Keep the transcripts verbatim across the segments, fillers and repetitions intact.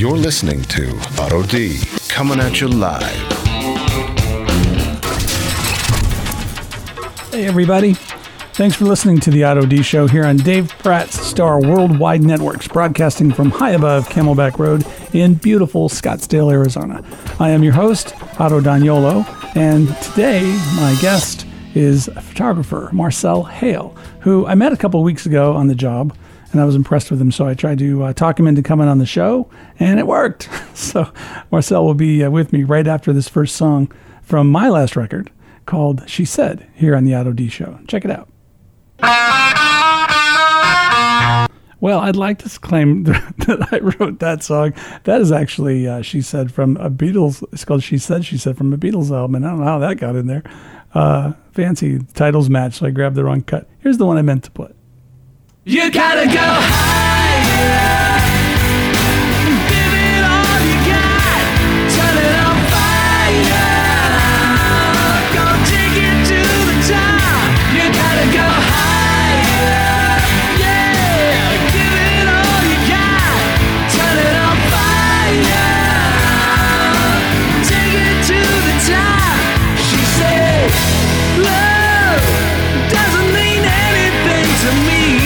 You're listening to Otto D, coming at you live. Hey, everybody. Thanks for listening to the Otto D Show here on Dave Pratt's Star Worldwide Networks, broadcasting from high above Camelback Road in beautiful Scottsdale, Arizona. I am your host, Otto Daniolo, and today my guest is a photographer, Marcel Hale, who I met a couple of weeks ago on the job, and I was impressed with him, so I tried to uh, talk him into coming on the show, and it worked. So Marcel will be uh, with me right after this first song from my last record called She Said here on the Otto D Show. Check it out. Well, I'd like to claim that I wrote that song. That is actually, uh, She Said, from a Beatles. It's called She Said, She Said, from a Beatles album, and I don't know how that got in there. Uh, fancy titles match, so I grabbed the wrong cut. Here's the one I meant to put. You gotta go higher. Give it all you got. Turn it on fire. Gonna take it to the top. You gotta go higher. Yeah, give it all you got. Turn it on fire. Take it to the top. She said, love doesn't mean anything to me.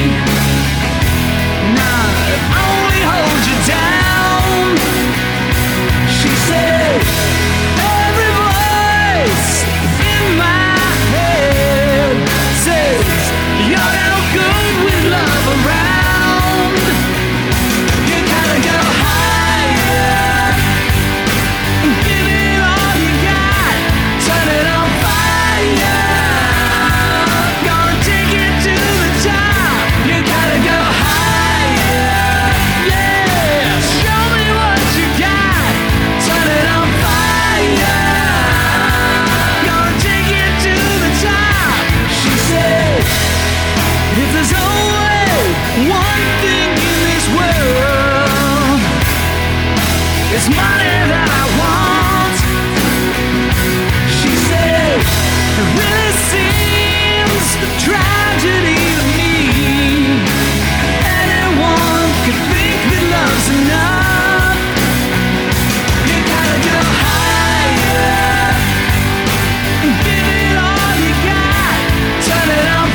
It's money that I want. She said, it really seems a tragedy to me. Anyone could think that love's enough. You gotta go higher. Give it all you got. Turn it on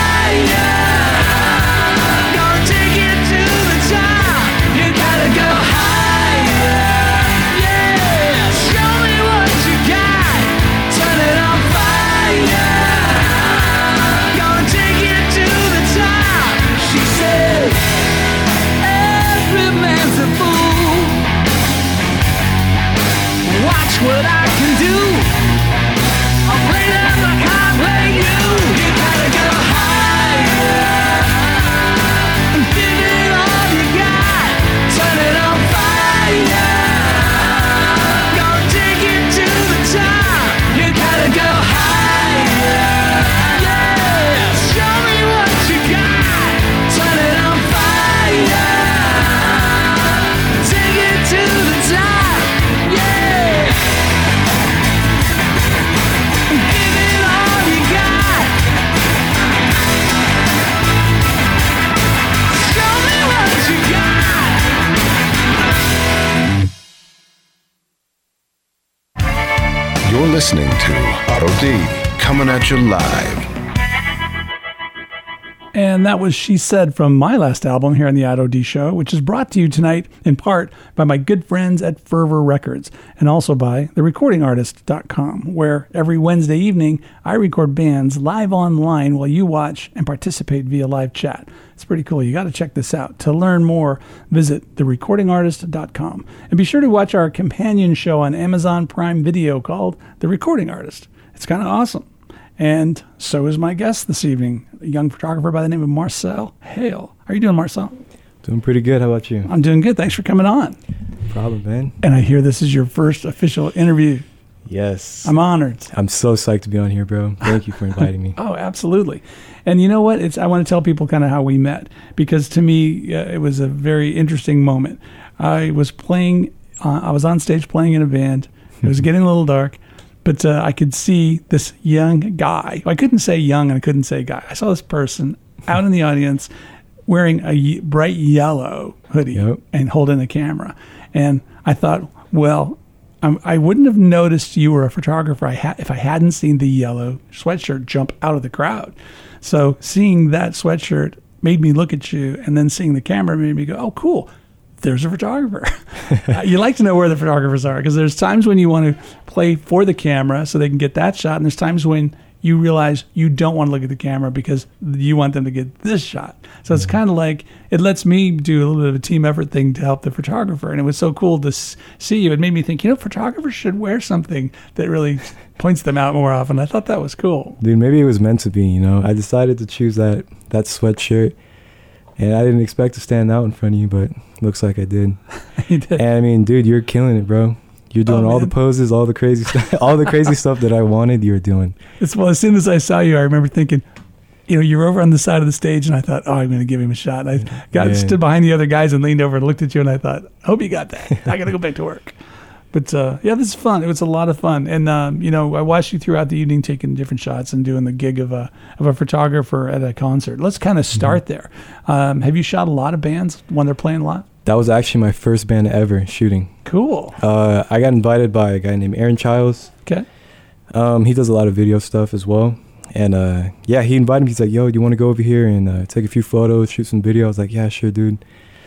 fire. Gonna take it to the top. You gotta go higher. Watch what I can do. I'll play them like I play you. You gotta go higher. Give it all you got. Turn it on fire. Gonna take it to the top. You gotta go higher. Yeah, show me what you got. Turn it on fire. Take it to the top. Yeah. You're listening to Otto D, coming at you live. And that was She Said from my last album here on the Otto D Show, which is brought to you tonight in part by my good friends at Fervor Records and also by the recording artist dot com, where every Wednesday evening I record bands live online while you watch and participate via live chat. It's pretty cool. You got to check this out. To learn more, visit the recording artist dot com. And be sure to watch our companion show on Amazon Prime Video called The Recording Artist. It's kind of awesome. And so is my guest this evening, a young photographer by the name of Marcel Hale. How are you doing, Marcel? Doing pretty good. How about you? I'm doing good. Thanks for coming on. No problem, man. And I hear this is your first official interview. Yes. I'm honored. I'm so psyched to be on here, bro. Thank you for inviting me. Oh, absolutely. And you know what? It's I want to tell people kind of how we met, because to me, uh, it was a very interesting moment. I was playing, uh, I was on stage playing in a band. It was getting a little dark. But uh, I could see this young guy. I couldn't say young and I couldn't say guy. I saw this person out in the audience wearing a ye- bright yellow hoodie Yep. and holding the camera. And I thought, well, I'm, I wouldn't have noticed you were a photographer I ha- if I hadn't seen the yellow sweatshirt jump out of the crowd. So seeing that sweatshirt made me look at you, and then seeing the camera made me go, oh, cool. There's a photographer. You like to know where the photographers are, because there's times when you want to play for the camera so they can get that shot, and there's times when you realize you don't want to look at the camera because you want them to get this shot. So it's kind of like, it lets me do a little bit of a team effort thing to help the photographer. And it was so cool to s- see you. It made me think, you know, photographers should wear something that really points them out more often. I thought that was cool. Dude, maybe it was meant to be, you know. I decided to choose that that sweatshirt, and I didn't expect to stand out in front of you, but looks like I did. You did. And I mean, dude, you're killing it, bro. You're doing Oh, all the man. poses, all the crazy stuff, all the crazy stuff that I wanted. You're doing. It's, well, as soon as I saw you, I remember thinking, you know, you're over on the side of the stage, and I thought, oh, I'm going to give him a shot. And I got Yeah. stood behind the other guys and leaned over and looked at you, and I thought, hope you got that. I got to go back to work. But uh, yeah, this is fun. It was a lot of fun, and um, you know, I watched you throughout the evening taking different shots and doing the gig of a of a photographer at a concert. Let's kind of start Mm-hmm. there. Um, have you shot a lot of bands when they're playing a lot? That was actually my first band ever shooting. Cool. Uh, I got invited by a guy named Aaron Childs. Okay. Um, he does a lot of video stuff as well. And uh, yeah, he invited me. He's like, yo, do you want to go over here and uh, take a few photos, shoot some video? I was like, yeah, sure, dude.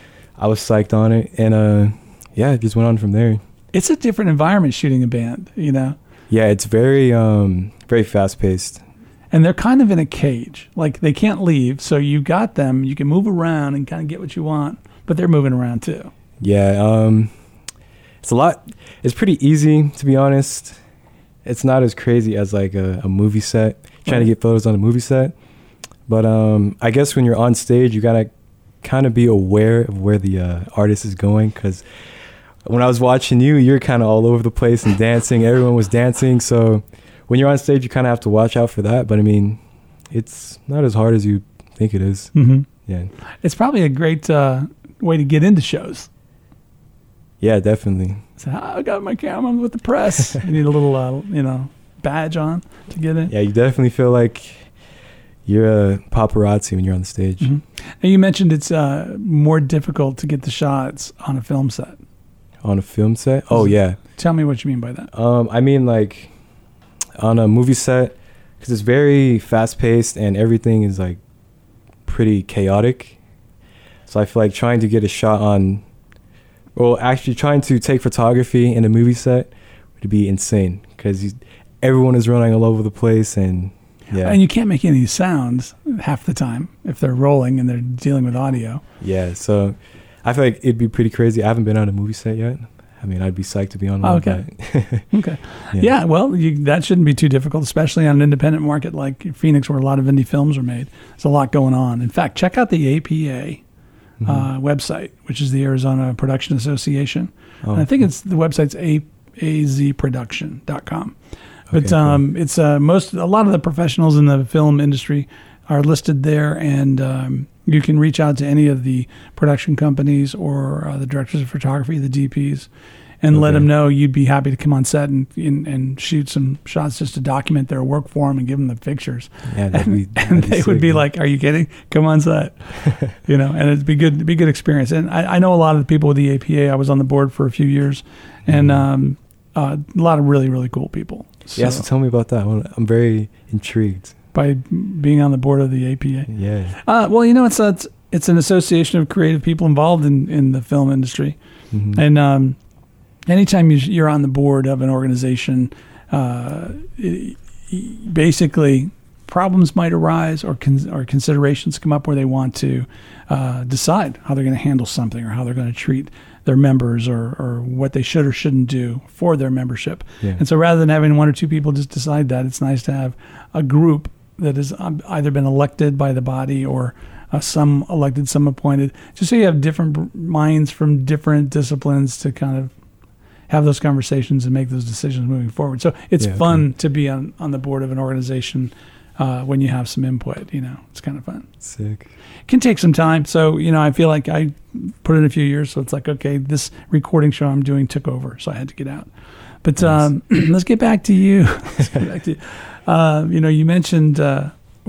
I was psyched on it. And uh, yeah, it just went on from there. It's a different environment shooting a band, you know. Yeah, it's very, um, very fast paced. And they're kind of in a cage. Like, they can't leave. So you got them. You can move around and kind of get what you want. But they're moving around too. Yeah, um, it's a lot. It's pretty easy, to be honest. It's not as crazy as like a, a movie set, trying to get photos on a movie set. But um, I guess when you're on stage, you gotta kind of be aware of where the uh, artist is going. Because when I was watching you, you're kind of all over the place and dancing. Everyone was dancing. So when you're on stage, you kind of have to watch out for that. But I mean, it's not as hard as you think it is. Mm-hmm. Yeah. It's probably a great uh, way to get into shows. Yeah, definitely. So I got my camera with the press. You need a little, uh, you know, badge on to get in. Yeah, you definitely feel like you're a paparazzi when you're on the stage. Mm-hmm. And you mentioned it's uh, more difficult to get the shots on a film set. On a film set? Oh, yeah. Tell me what you mean by that. Um, I mean, like, on a movie set, because it's very fast-paced and everything is, like, pretty chaotic. So I feel like trying to get a shot on, well, actually trying to take photography in a movie set would be insane, because everyone is running all over the place, and, yeah. And you can't make any sounds half the time if they're rolling and they're dealing with audio. Yeah, so I feel like it'd be pretty crazy. I haven't been on a movie set yet. I mean, I'd be psyched to be on one. Okay. But Okay. Yeah, yeah well, you, that shouldn't be too difficult, especially on an independent market like Phoenix, where a lot of indie films are made. There's a lot going on. In fact, check out the A P A Mhm. uh, website, which is the Arizona Production Association. Oh, And I think it's the website's a a z production dot com. But Okay, cool. um, it's uh, most a lot of the professionals in the film industry are listed there, and um, you can reach out to any of the production companies or uh, the directors of photography, the D Ps, and let Okay. them know you'd be happy to come on set and, and and shoot some shots just to document their work for them and give them the pictures. Yeah, that'd And, be, that'd and be they would sick, be man. like, "Are you kidding? Come on set." You know, and it'd be good. It'd be a good experience. And I, I know a lot of the people with the A P A. I was on the board for a few years, and Mhm. um, uh, a lot of really really cool people. So, Yeah, so tell me about that. Well, I'm very intrigued. by being on the board of the A P A. Yeah. Uh, well, you know, it's a, it's it's an association of creative people involved in, in the film industry, Mhm. and um, anytime you, you're on the board of an organization, uh, it, basically problems might arise or con- or considerations come up where they want to uh, decide how they're going to handle something or how they're going to treat their members or, or what they should or shouldn't do for their membership. Yeah. And so rather than having one or two people just decide that, it's nice to have a group that has um, either been elected by the body or uh, some elected, some appointed, just so you have different b- minds from different disciplines to kind of have those conversations and make those decisions moving forward. So it's Yeah, fun okay. to be on, on the board of an organization uh, when you have some input, you know, it's kind of fun. Sick. It can take some time. So, you know, I feel like I put in a few years. So it's like, okay, this recording show I'm doing took over. So I had to get out. But Nice. um, let's get back to you. Let's get back to you. Uh, you know, you mentioned, uh,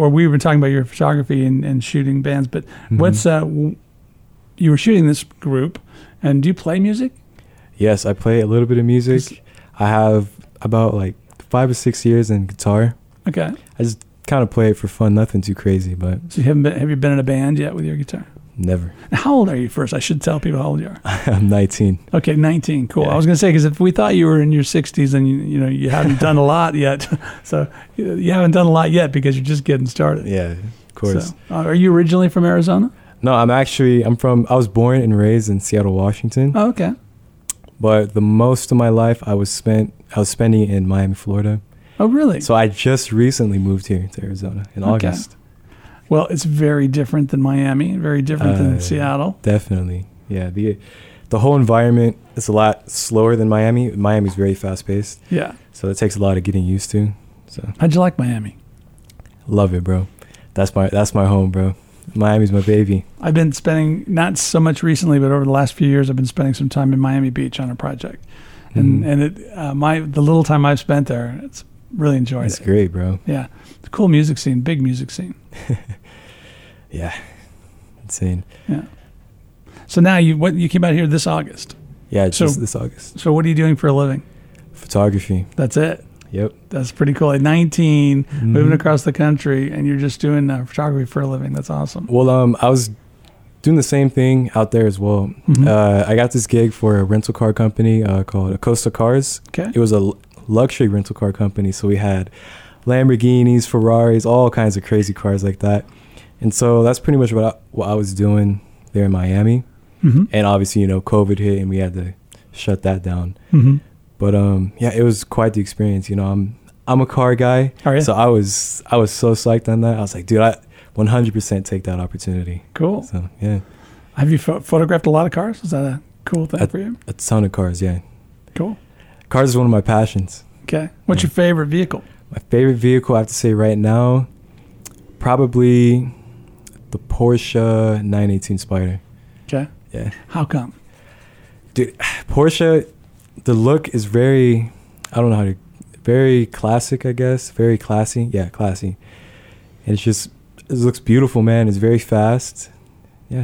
or we were talking about your photography and, and shooting bands, but Mm-hmm. what's uh, w- you were shooting this group, and do you play music? Yes, I play a little bit of music. I have about like five or six years in guitar. Okay, I just kind of play it for fun, nothing too crazy, but so you haven't been, have you been in a band yet with your guitar? never. Now, how old are you first? I should tell people how old you are. I'm nineteen. Okay, nineteen. Cool. Yeah. I was going to say, because if we thought you were in your sixties, and you, you know you haven't done a lot yet, so you you haven't done a lot yet because you're just getting started. Yeah, of course. So, uh, are you originally from Arizona? No, I'm actually, I'm from, I was born and raised in Seattle, Washington. Oh, okay. But the most of my life I was spent, I was spending in Miami, Florida. Oh, really? So I just recently moved here to Arizona in Okay. August. Well, it's very different than Miami, very different than Uh, Seattle. Definitely. Yeah. The the whole environment is a lot slower than Miami. Miami's very fast paced. Yeah. So it takes a lot of getting used to. So How'd you like Miami? love it, bro. That's my that's my home, bro. Miami's my baby. I've been spending, not so much recently, but over the last few years, I've been spending some time in Miami Beach on a project. And Mhm. and it uh, my the little time I've spent there, it's really enjoyed It's it. great, bro. Yeah. It's a cool music scene, big music scene. Yeah. Insane. Yeah. So now you what you came out here this August. Yeah, it's So- just this August. So what are you doing for a living? Photography. That's it. Yep. That's pretty cool. At nineteen, moving Mhm. across the country, and you're just doing uh, photography for a living. That's awesome. Well, um, I was doing the same thing out there as well. Mhm. Uh, I got this gig for a rental car company uh, called Acosta Cars. Okay. It was a l- luxury rental car company, so we had Lamborghinis, Ferraris, all kinds of crazy cars like that. And so that's pretty much what I, what I was doing there in Miami. Mm-hmm. And obviously, you know, COVID hit and we had to shut that down. Mm-hmm. But um, yeah, it was quite the experience. You know, I'm I'm a car guy, Are you? so I was I was so psyched on that. I was like, dude, I one hundred percent take that opportunity. Cool. So yeah, Have you pho- photographed a lot of cars? Is that a cool thing I- for you? a ton of cars. Yeah, Cool. cars is one of my passions. Okay. What's Yeah. your favorite vehicle? My favorite vehicle, I have to say right now, probably the Porsche nine eighteen Spider. Okay. Yeah, How come? dude, Porsche, the look is very, I don't know how to, very classic, I guess. Very classy. Yeah, classy. And it's just, it looks beautiful, man. It's very fast. Yeah.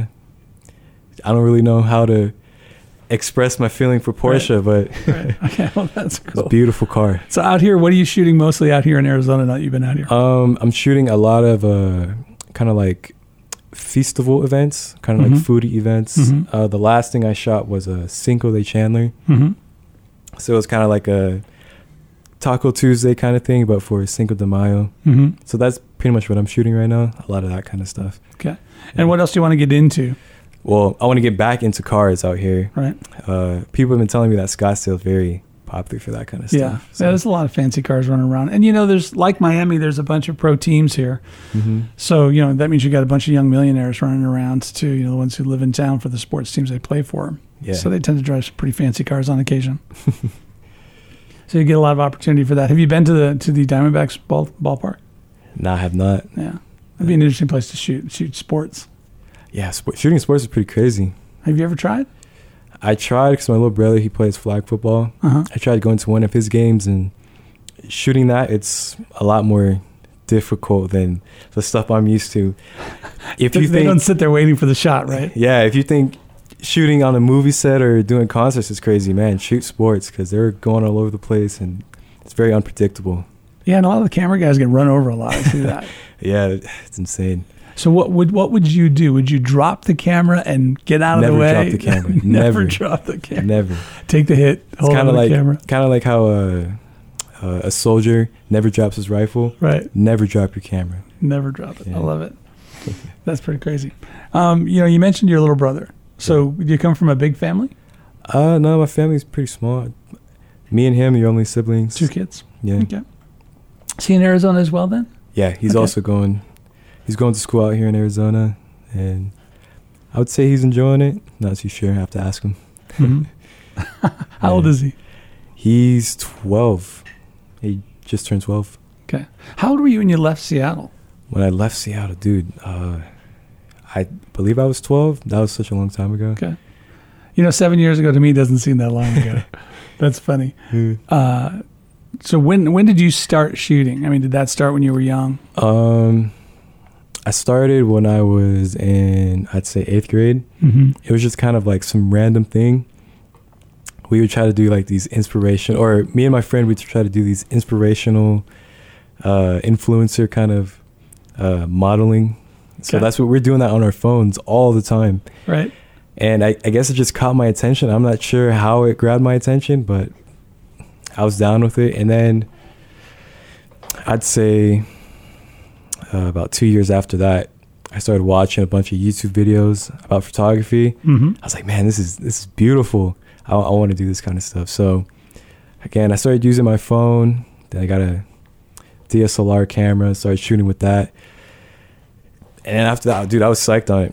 I don't really know how to express my feeling for Porsche, but Right. Okay. Well, that's it's a cool. beautiful car. So out here, what are you shooting mostly out here in Arizona now that you've been out here? Um, I'm shooting a lot of uh, kind of like festival events, kind of Mhm. like foodie events. Mhm. Uh, the last thing I shot was a Cinco de Chandler. Mm-hmm. So it was kind of like a Taco Tuesday kind of thing, but for Cinco de Mayo. Mm-hmm. So that's pretty much what I'm shooting right now. A lot of that kind of stuff. Okay. And what else do you want to get into? Well, I want to get back into cars out here. Right. Uh, people have been telling me that Scottsdale is very popular for that kind of Yeah. stuff. Yeah. There's a lot of fancy cars running around. And, you know, there's like Miami, there's a bunch of pro teams here. hmm So, you know, that means you got a bunch of young millionaires running around too, you know, the ones who live in town for the sports teams they play for. Yeah. So they tend to drive some pretty fancy cars on occasion. So you get a lot of opportunity for that. Have you been to the to the Diamondbacks ball, ballpark? No, I have not. Yeah. That'd be an interesting place to shoot shoot sports. Yeah, sport, shooting sports is pretty crazy. Have you ever tried? I tried because my little brother, he plays flag football. Uh-huh. I tried going to one of his games and shooting that, it's a lot more difficult than the stuff I'm used to. If They, you they think, don't sit there waiting for the shot, right? yeah, if you think shooting on a movie set or doing concerts is crazy, man, shoot sports because they're going all over the place and it's very unpredictable. Yeah, and a lot of the camera guys get run over a lot. I see that. Yeah, it's insane. So what would what would you do? Would you drop the camera and get out Never of the way? drop the camera. Never, Never. drop the camera. Never. Take the hit. It's Hold on kind to of the like camera. kind of like how a, a a soldier never drops his rifle. Right. Never drop your camera. Never drop it. I Yeah. love it. That's pretty crazy. Um, you know, you mentioned your little brother. So do you come from a big family? Uh, no, my family's pretty small. Me and him, your only siblings. Two kids. Yeah. Okay. Is he in Arizona as well then? Yeah, he's Okay. also going. He's going to school out here in Arizona, and I would say he's enjoying it. Not too sure. I have to ask him. Mm-hmm. How old Yeah. is he? He's twelve. He just turned twelve. Okay. How old were you when you left Seattle? When I left Seattle, dude, uh, I believe I was twelve. That was such a long time ago. Okay. You know, seven years ago to me doesn't seem that long ago. That's funny. Uh, so when when did you start shooting? I mean, did that start when you were young? Um, I started when I was in, I'd say eighth grade. Mm-hmm. It was just kind of like some random thing. We would try to do like these inspiration, or me and my friend would try to do these inspirational uh, influencer kind of uh, modeling. So Okay. that's what we're doing that on our phones all the time. Right. And I, I guess it just caught my attention. I'm not sure how it grabbed my attention, but I was down with it. And then I'd say uh, about two years after that, I started watching a bunch of YouTube videos about photography. Mm-hmm. I was like, man, this is this is beautiful. I, I want to do this kind of stuff. So again, I started using my phone. Then I got a D S L R camera, started shooting with that. And then after that, dude, I was psyched on it.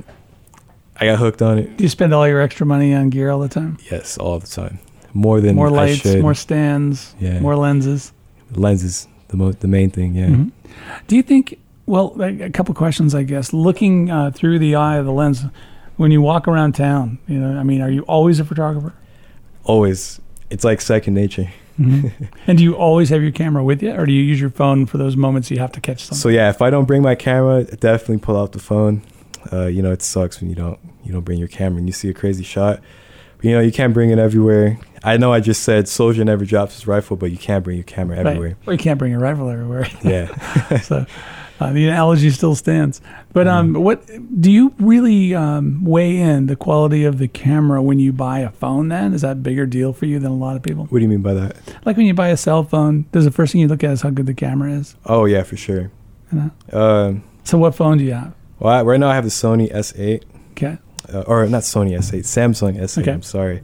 I got hooked on it. Do you spend all your extra money on gear all the time? Yes, all the time. More than More I lights, should. more stands, Yeah. more lenses. Lenses, the mo- the main thing, yeah. Mhm. Do you think, well, like, a couple questions, I guess. Looking uh, through the eye of the lens, when you walk around town, you know, I mean, are you always a photographer? Always. It's like second nature. And do you always have your camera with you, or do you use your phone for those moments you have to catch something? So yeah, if I don't bring my camera, I definitely pull out the phone. Uh, you know, it sucks when you don't you don't bring your camera and you see a crazy shot. But, you know, you can't bring it everywhere. I know I just said soldier never drops his rifle, but you can't bring your camera Right. everywhere. Well, you can't bring a rifle everywhere. Yeah. So uh, the analogy still stands. But um, what do you really um, weigh in the quality of the camera when you buy a phone? Then is that a bigger deal for you than a lot of people? What do you mean by that? Like when you buy a cell phone, does the first thing you look at is how good the camera is? Oh yeah, for sure. You know? Um, So what phone do you have? well, I, right now I have the Sony S eight, Okay. uh, or not Sony S eight, Samsung S eight. Okay. I'm sorry.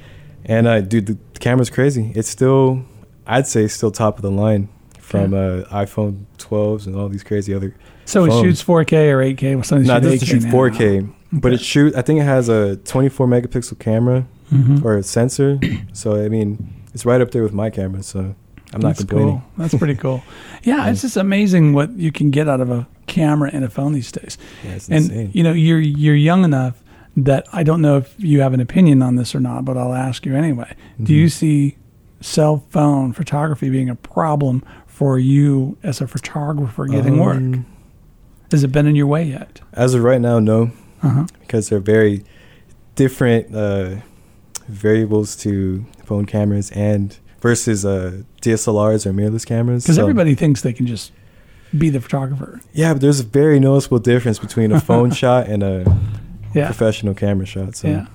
And uh, dude, the, the camera's crazy. It's still, I'd say, still top of the line from uh, iPhone twelves and all these crazy other. So it Phone. shoots four K or eight K? Well, some No, it shoot doesn't eight K shoot now. four K, but Okay. it shoot. I think it has a twenty-four megapixel camera Mhm. or a sensor. So I mean, it's right up there with my camera. So I'm not That's complaining. cool. That's pretty cool. Yeah, it's just amazing what you can get out of a camera and a phone these days. Yeah, it's And insane. you know, you're you're young enough that I don't know if you have an opinion on this or not, but I'll ask you anyway. Do you see cell phone photography being a problem for you as a photographer getting work? Um, Has it been in your way yet? As of right now, no, Uh-huh. because they're very different uh, variables to phone cameras and versus uh, D S L Rs or mirrorless cameras. Because So- everybody thinks they can just be the photographer. Yeah, but there's a very noticeable difference between a phone shot and a Yeah. professional camera shot. So Yeah.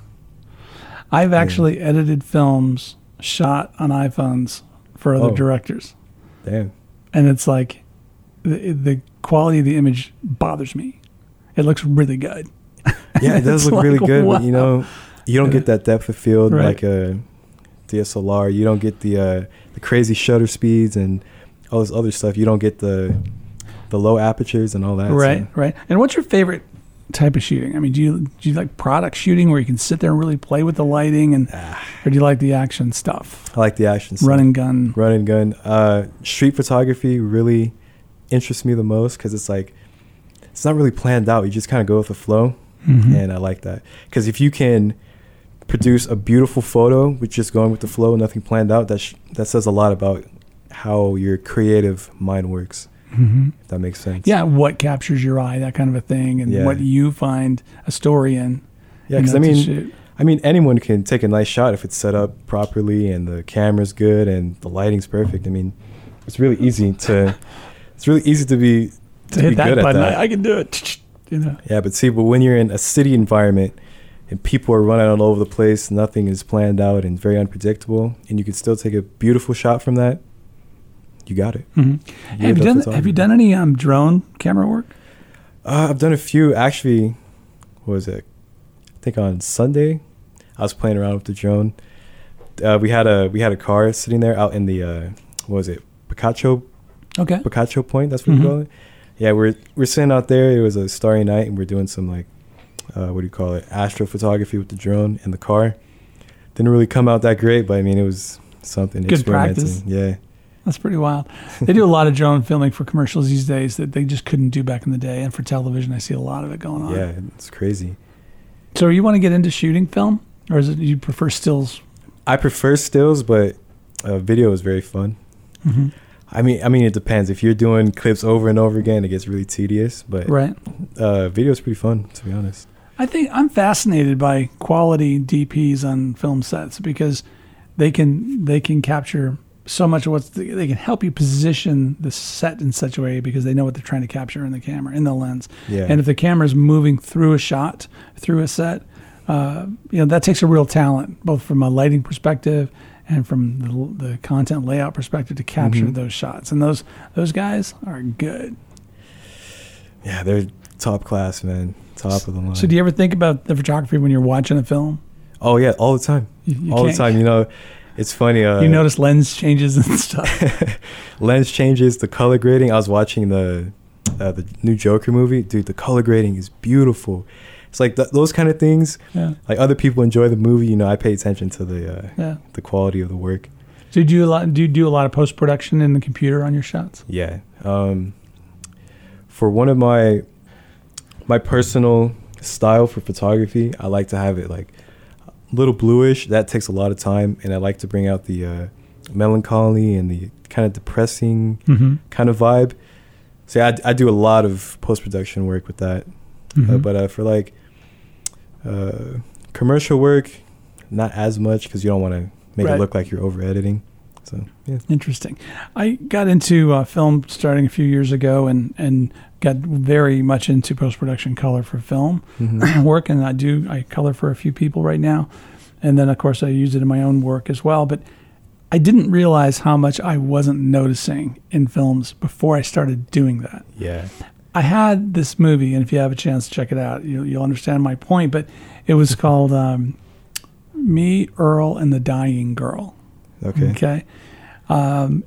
I've actually edited films shot on iPhones for other Oh. directors. damn. And it's like the, the quality of the image bothers me. It looks really good. Yeah, it does It's look really like, good, wow. but you know, you don't Yeah. get that depth of field Right. like a D S L R. You don't get the uh, the crazy shutter speeds and all this other stuff. You don't get the the low apertures and all that. Right, so. right. And what's your favorite type of shooting? I mean, do you do you like product shooting where you can sit there and really play with the lighting, and or do you like the action stuff, I like the action stuff. run and gun? Run and gun. Uh, street photography really interests me the most because it's like it's not really planned out. You just kind of go with the flow, Mhm. and I like that because if you can produce a beautiful photo with just going with the flow, nothing planned out, that sh- that says a lot about how your creative mind works. Mhm. If that makes sense. Yeah, what captures your eye, that kind of a thing, and Yeah. what you find a story in. Yeah, you because know, I to mean, shoot. I mean, anyone can take a nice shot if it's set up properly and the camera's good and the lighting's perfect. I mean, it's really easy to, it's really easy to be to to hit be that good button, at that. I, I can do it. You know, Yeah, but see, but when you're in a city environment and people are running all over the place, nothing is planned out and very unpredictable, and you can still take a beautiful shot from that, you got it. Mhm. You're have you the done have photographer. you done any um, drone camera work? Uh, I've done a few. Actually, what was it? I think on Sunday, I was playing around with the drone. Uh, we had a we had a car sitting there out in the uh, what was it? Picacho Okay. Picacho Point. That's what Mhm. we call it. Yeah, we're we're sitting out there. It was a starry night, and we're doing some like uh, what do you call it? Astrophotography with the drone in the car. Didn't really come out that great, but I mean, it was something. Good experimenting. practice. Yeah. That's pretty wild. They do a lot of drone filming for commercials these days that they just couldn't do back in the day. And for television, I see a lot of it going on. Yeah, it's crazy. So you want to get into shooting film? Or is it you prefer stills? I prefer stills, but uh, video is very fun. Mhm. I mean, I mean, it depends. If you're doing clips over and over again, it gets really tedious. But Right. uh, video is pretty fun, to be honest. I think I'm fascinated by quality D Ps on film sets because they can they can capture so much of what's the, they can help you position the set in such a way because they know what they're trying to capture in the camera, in the lens. Yeah. And if the camera is moving through a shot, through a set, uh, you know, that takes a real talent, both from a lighting perspective and from the, the content layout perspective to capture Mhm. those shots. And those those guys are good. Yeah, they're top class, man. Top of the line. So do you ever think about the photography when you're watching a film? Oh yeah, all the time. You, you all the can't- time. You know, it's funny. Uh, You notice lens changes and stuff. lens changes, the color grading. I was watching the uh, the new Joker movie. Dude, the color grading is beautiful. It's like th- those kind of things. Yeah. Like other people enjoy the movie. You know, I pay attention to the uh, Yeah. the quality of the work. Do you do a lot? Do you do a lot of post production in the computer on your shots? Yeah. Um, for one of my my personal style for photography, I like to have it like a little bluish. That takes a lot of time, and I like to bring out the uh, melancholy and the kind of depressing Mm-hmm. kind of vibe. So yeah, I, I do a lot of post production work with that. Mm-hmm. Uh, but uh, for like uh, commercial work, not as much because you don't want to make Right. it look like you're over editing. So yeah. Interesting. I got into uh, film starting a few years ago, and and got very much into post production color for film Mhm. work, and I do I color for a few people right now, and then of course I use it in my own work as well. But I didn't realize how much I wasn't noticing in films before I started doing that. Yeah. I had this movie, and if you have a chance to check it out, you'll, you'll understand my point. But it was called um, Me, Earl, and the Dying Girl. Okay. Okay. Um,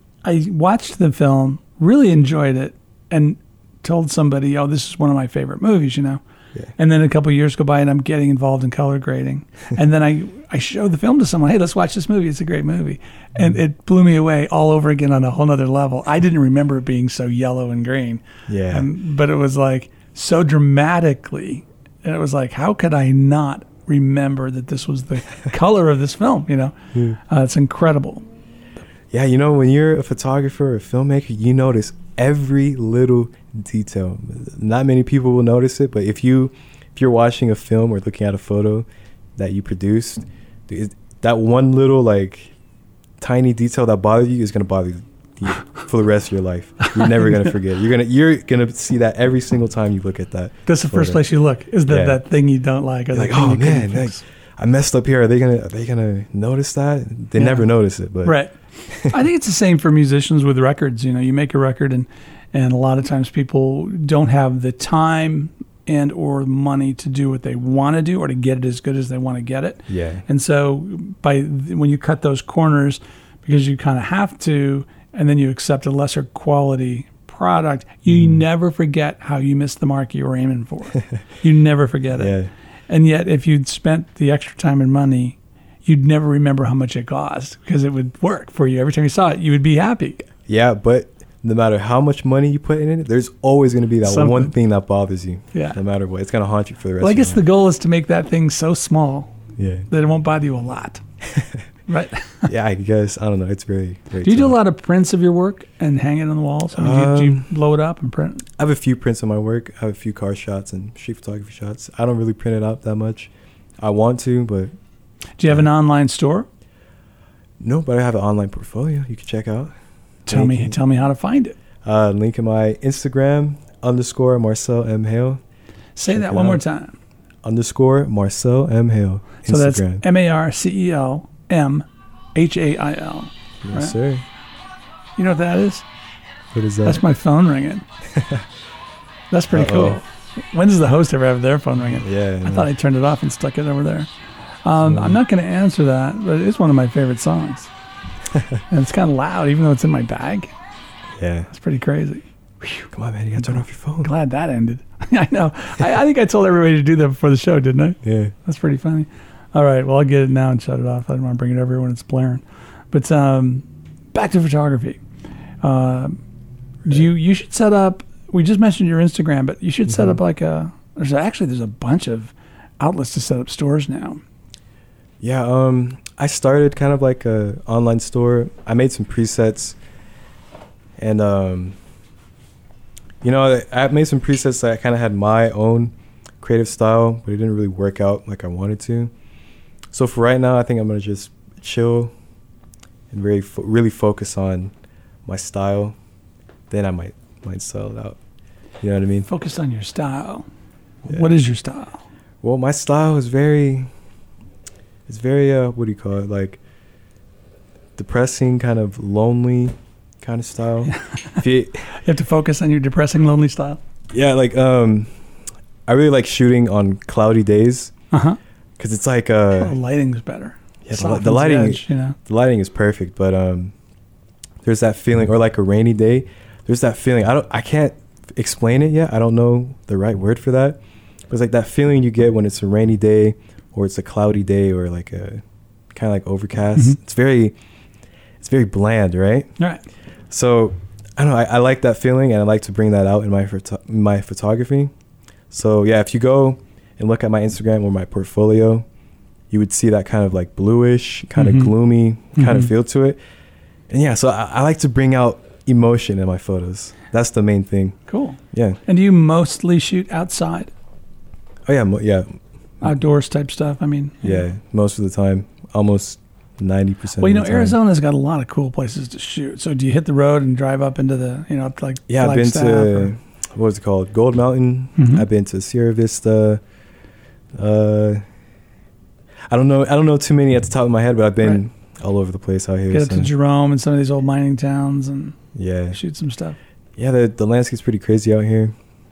I watched the film, really enjoyed it, and told somebody, "Oh, this is one of my favorite movies," you know. Yeah. And then a couple of years go by, and I'm getting involved in color grading. And then I I showed the film to someone. Hey, let's watch this movie. It's a great movie, and it blew me away all over again on a whole nother level. I didn't remember it being so yellow and green. Yeah. Um, but it was like so dramatically, and it was like, how could I not remember that this was the color of this film? You know, Yeah. uh, it's incredible. Yeah, you know, when you're a photographer or a filmmaker, you notice every little detail. Not many people will notice it, but if you if you're watching a film or looking at a photo that you produced, dude, that one little like tiny detail that bothers you is gonna bother you for the rest of your life. You're never gonna forget it. You're gonna you're gonna see that every single time you look at that. That's the first photo. place you look, is that, Yeah. that thing you don't like. Or You're that like, thing oh you couldn't man, like, fix. I messed up here. Are they gonna are they gonna notice that? They Yeah. never notice it, but Right. I think it's the same for musicians with records. You know, you make a record, and and a lot of times people don't have the time and or money to do what they want to do or to get it as good as they want to get it. yeah. And so by when you cut those corners, because you kind of have to, and then you accept a lesser quality product, you Mm. never forget how you missed the mark you were aiming for. You never forget it. Yeah. And yet, if you'd spent the extra time and money, you'd never remember how much it cost because it would work for you. Every time you saw it, you would be happy. Yeah, but no matter how much money you put in it, there's always going to be that Something. one thing that bothers you. Yeah. No matter what, it's going to haunt you for the rest. Well, I of guess your the life. goal is to make that thing so small Yeah. that it won't bother you a lot. Right? Yeah, I guess I don't know. It's very. very Do you do a tough. lot of prints of your work and hang it on the walls? I mean, do, you, do you Um, blow it up and print? I have a few prints of my work. I have a few car shots and street photography shots. I don't really print it out that much. I want to, but Do you have an online store? no. But I have an online portfolio you can check out. Tell me, Thank you. tell me how to find it. Uh, link in my Instagram underscore Marcel M Hale Say Check that it one more out. time. underscore Marcel M Hale So that's Instagram. M A R C E L M H A I L. yes, right. sir. You know what that is? What is that? That's my phone ringing. That's pretty Uh-oh. cool. When does the host ever have their phone ringing? yeah. I thought I turned it off and stuck it over there. Um, Mm. I'm not going to answer that, but it is one of my favorite songs. And it's kind of loud, even though it's in my bag. Yeah. It's pretty crazy. Come on, man. You got to turn off your phone. I'm glad that ended. I know. I, I think I told everybody to do that before the show, didn't I? Yeah. That's pretty funny. All right. Well, I'll get it now and shut it off. I don't want to bring it over when it's blaring. But um, back to photography. Um, you you should set up. We just mentioned your Instagram, but you should set Mhm. up like a. There's actually there's a bunch of outlets to set up stores now. Yeah, um, I started kind of like a online store. I made some presets. And um, you know, I, I made some presets that kind of had my own creative style, but it didn't really work out like I wanted to. So for right now, I think I'm gonna just chill and very fo- really focus on my style. Then I might might sell it out. You know what I mean? Focus on your style. Yeah. What is your style? Well, my style is very, it's very uh, what do you call it? Like depressing, kind of lonely, kind of style. If you, You have to focus on your depressing, lonely style. yeah, like um, I really like shooting on cloudy days Uh huh. because it's like Oh, uh, lighting's better. yeah, the, Softens the lighting, edge, you know. the lighting is perfect, but um, there's that feeling, or like a rainy day. There's that feeling. I don't. I can't explain it yet. I don't know the right word for that. But it's like that feeling you get when it's a rainy day, or it's a cloudy day, or like a kind of like overcast. Mhm. It's very, it's very bland, right? All right. So I don't know. I, I like that feeling, and I like to bring that out in my photo- my photography. So yeah, if you go and look at my Instagram or my portfolio, you would see that kind of like bluish, kind Mhm. of gloomy kind of Mhm. feel to it. And yeah, so I, I like to bring out emotion in my photos. That's the main thing. Cool. Yeah. And do you mostly shoot outside, Oh yeah. Mo- yeah. outdoors type stuff? I mean, Yeah. Most of the time, almost ninety percent. Well, you of know, the time. Arizona's got a lot of cool places to shoot. So do you hit the road and drive up into the, you know, up to like Yeah, I've been Flagstaff to or- what was it called? Gold Mountain. Mhm. I've been to Sierra Vista. Uh, I don't know. I don't know too many at the top of my head, but I've been all over the place out here. get up so- to Jerome and some of these old mining towns and yeah, shoot some stuff. yeah. The the landscape's pretty crazy out here.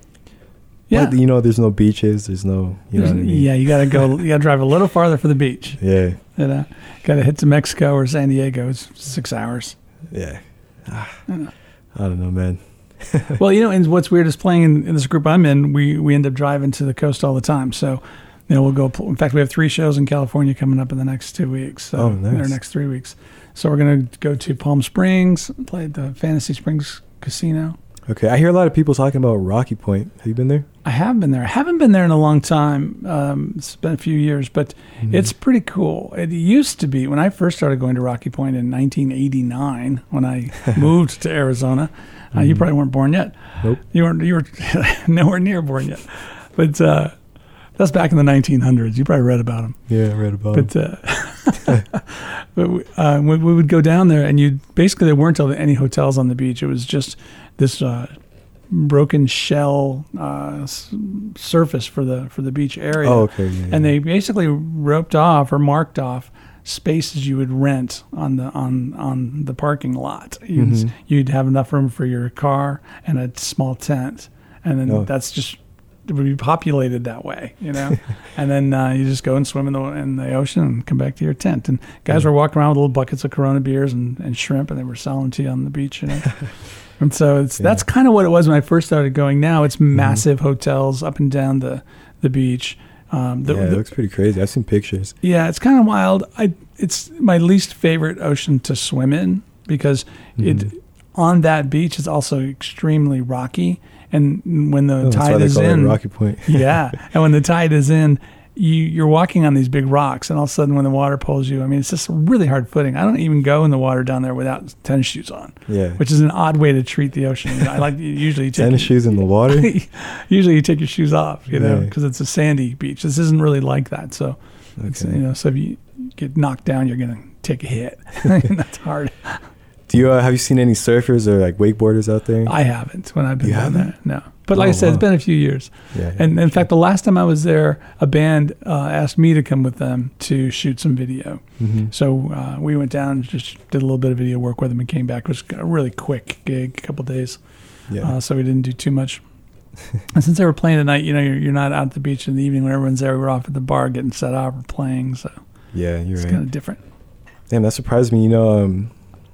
Yeah. But, you know, there's no beaches. There's no. You know There's- what I mean? Yeah, you got to go, you got to drive a little farther for the beach. Yeah. You know, got to hit to Mexico or San Diego. It's six hours. Yeah. Ah, I know. I don't know, man. Well, you know, and what's weird is playing in, in this group I'm in, we, we end up driving to the coast all the time. So, you know, we'll go, pl- in fact, we have three shows in California coming up in the next two weeks. So, Oh, nice. Or next three weeks. So we're going to go to Palm Springs, play at the Fantasy Springs Casino. Okay, I hear a lot of people talking about Rocky Point. Have you been there? I have been there. I haven't been there in a long time. Um, it's been a few years, but Mm-hmm. it's pretty cool. It used to be when I first started going to Rocky Point in nineteen eighty-nine, when I moved to Arizona. Uh, you probably weren't born yet. Mm-hmm. Nope. You weren't. You were nowhere near born yet. But uh, that's back in the nineteen hundreds. You probably read about them. Yeah, I read about But, uh, but we, uh, we, we would go down there, and you basically there weren't any hotels on the beach. It was just this uh, broken shell uh, s- surface for the for the beach area. Oh, okay. Yeah, And yeah. they basically roped off or marked off spaces you would rent on the on on the parking lot. You'd, Mhm. you'd have enough room for your car and a small tent, and then Oh. that's just it would be populated that way, you know. And then uh, you just go and swim in the in the ocean and come back to your tent. And guys Yeah. were walking around with little buckets of Corona beers and, and shrimp, and they were selling to you on the beach, you know. And so it's Yeah. that's kind of what it was when I first started going. Now it's massive hotels up and down the the beach. Um, the, yeah, it the- looks pretty crazy. I've seen pictures. yeah, it's kind of wild. I it's my least favorite ocean to swim in because it Mhm. on that beach is also extremely rocky, and when the Oh, that's why tide they is call in, it Rocky Point. yeah, and when the tide is in, you you're walking on these big rocks, and all of a sudden when the water pulls you, I mean, it's just really hard footing. I don't even go in the water down there without tennis shoes on, Yeah. which is an odd way to treat the ocean. You know, I like usually you take Tennis shoes in the water. usually you take your shoes off, you know, Yeah. because it's a sandy beach. This isn't really like that, so. It's, Okay. you know, so if you get knocked down, you're gonna take a hit. That's hard. Do you uh, have you seen any surfers or like wakeboarders out there? I haven't when I've been You down haven't? there. No, but like Oh, I said, it's wow. been a few years. yeah. And in fact, the last time I was there, a band uh, asked me to come with them to shoot some video. Mhm. So uh, we went down, and just did a little bit of video work with them, and came back. It was a really quick gig, a couple days. yeah. Uh, so we didn't do too much. And since they were playing at night, you know, you're, you're not out at the beach in the evening when everyone's there. We were off at the bar getting set up or playing. So yeah, you're it's right. kind of different. Damn, that surprised me. You know, um,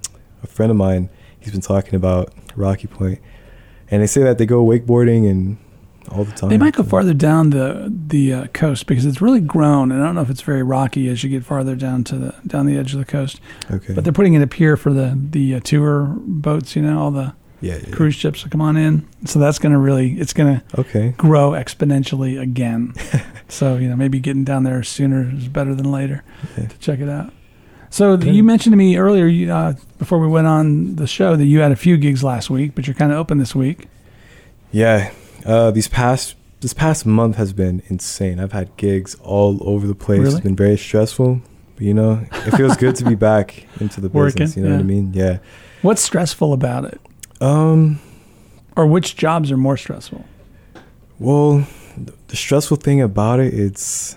a friend of mine, he's been talking about Rocky Point, and they say that they go wakeboarding and all the time. They might go farther down the the uh, coast because it's really grown, and I don't know if it's very rocky as you get farther down to the down the edge of the coast. Okay. But they're putting in a pier for the the uh, tour boats, you know, all the yeah, yeah. cruise ships to come on in. So that's going to really, it's going to Okay. grow exponentially again. So you know, maybe getting down there sooner is better than later Yeah. to check it out. So you mentioned to me earlier, you, uh, before we went on the show, that you had a few gigs last week, but you're kind of open this week. Yeah, uh, these past this past month has been insane. I've had gigs all over the place. Really? It's been very stressful, but you know, it feels good to be back into the Working, business. You know yeah. what I mean? Yeah. What's stressful about it? Um. Or which jobs are more stressful? Well, the stressful thing about it, it's,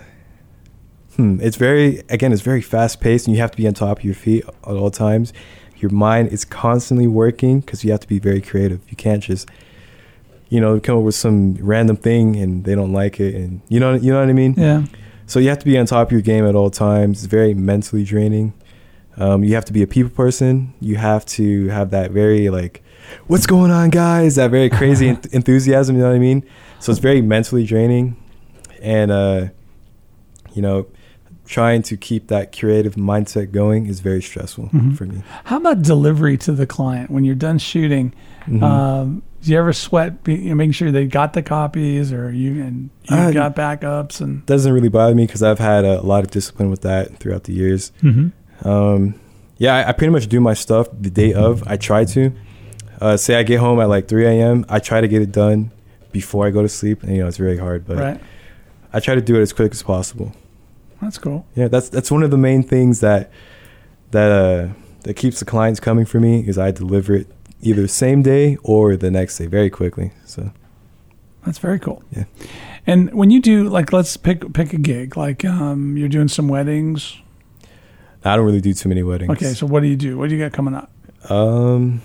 hmm, it's very, again, it's very fast paced and you have to be on top of your feet at all times. Your mind is constantly working because you have to be very creative. You can't just, you know, come up with some random thing and they don't like it. And you know, you know what I mean? Yeah. So you have to be on top of your game at all times. It's very mentally draining. Um, you have to be a people person. You have to have that very like, what's going on, guys? That very crazy enth- enthusiasm, you know what I mean? So it's very mentally draining. And, uh, you know, trying to keep that creative mindset going is very stressful Mm-hmm. for me. How about delivery to the client? When you're done shooting, Mhm. um, do you ever sweat be, you know, making sure they got the copies or you and you Uh, got backups? And Doesn't really bother me because I've had a lot of discipline with that throughout the years. mm-hmm. Um, yeah, I, I pretty much do my stuff the day of. I try to. Uh, say I get home at like three a.m. I try to get it done before I go to sleep. And, you know, it's very hard, but Right. I try to do it as quick as possible. That's cool. Yeah, that's that's one of the main things that that uh, that keeps the clients coming for me is I deliver it either same day or the next day very quickly. So That's very cool. Yeah. And when you do, like, let's pick pick a gig, like um, you're doing some weddings. I don't really do too many weddings. Okay, so what do you do? What do you got coming up? Um,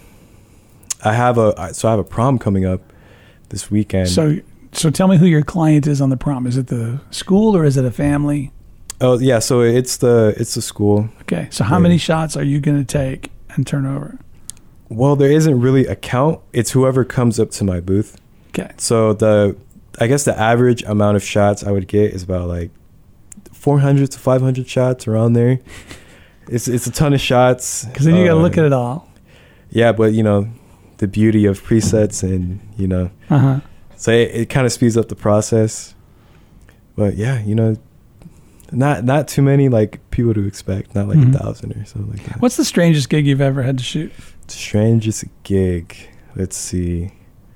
I have a I- so I have a prom coming up this weekend. So, so tell me who your client is on the prom. Is it the school or is it a family? oh yeah, so it's the it's the school. Okay, so how Yeah. many shots are you going to take and turn over? Well, there isn't really a count. It's whoever comes up to my booth. Okay, So the I guess the average amount of shots I would get is about like four hundred to five hundred shots around there. It's it's a ton of shots. because then you got to Uh, look at it all. Yeah, but you know, the beauty of presets and you know, Uh huh. so it, it kind of speeds up the process. But yeah, you know, not not too many like people to expect. Not like Mhm. a thousand or something like that. What's the strangest gig you've ever had to shoot? Strangest gig? Let's see.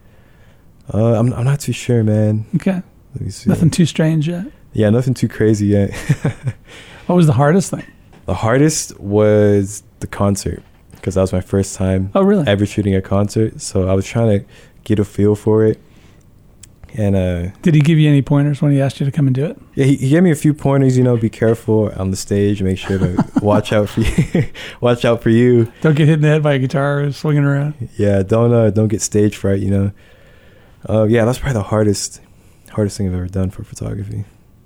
Uh, I'm I'm not too sure, man. Okay, Let me see. nothing too strange yet. Yeah, nothing too crazy yet. What was the hardest thing? The hardest was the concert because that was my first time Oh, really? ever shooting a concert. So I was trying to get a feel for it. And uh, Did he give you any pointers when he asked you to come and do it? yeah, he, he gave me a few pointers. You know, be careful on the stage. Make sure to watch out for you. Watch out for you. Don't get hit in the head by a guitar swinging around. Yeah, don't uh, don't get stage fright. You know. Uh, yeah, that's probably the hardest hardest thing I've ever done for photography.